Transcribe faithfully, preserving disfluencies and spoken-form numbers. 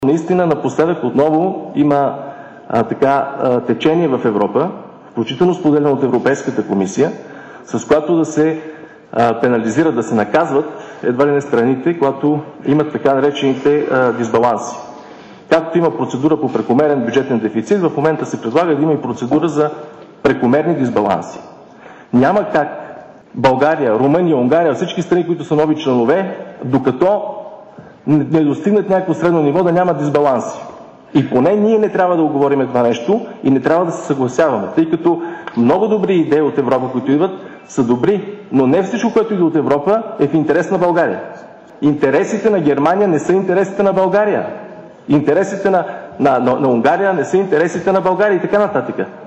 Наистина напоследък отново има а, така а, течение в Европа, включително споделено от Европейската комисия, с която да се а, пенализират, да се наказват едва ли не страните, когато имат така наречените а, дисбаланси. Както има процедура по прекомерен бюджетен дефицит, в момента се предлага да има и процедура за прекомерни дисбаланси. Няма как България, Румъния, Унгария, всички страни, които са нови членове, докато не достигнат някакво средно ниво, да няма дисбаланси. И поне ние не трябва да оговорим това нещо и не трябва да се съгласяваме, тъй като много добри идеи от Европа, които идват, са добри, но не всичко, което иде от Европа, е в интерес на България. Интересите на Германия не са интересите на България. Интересите на, на, на, на Унгария не са интересите на България и така нататък.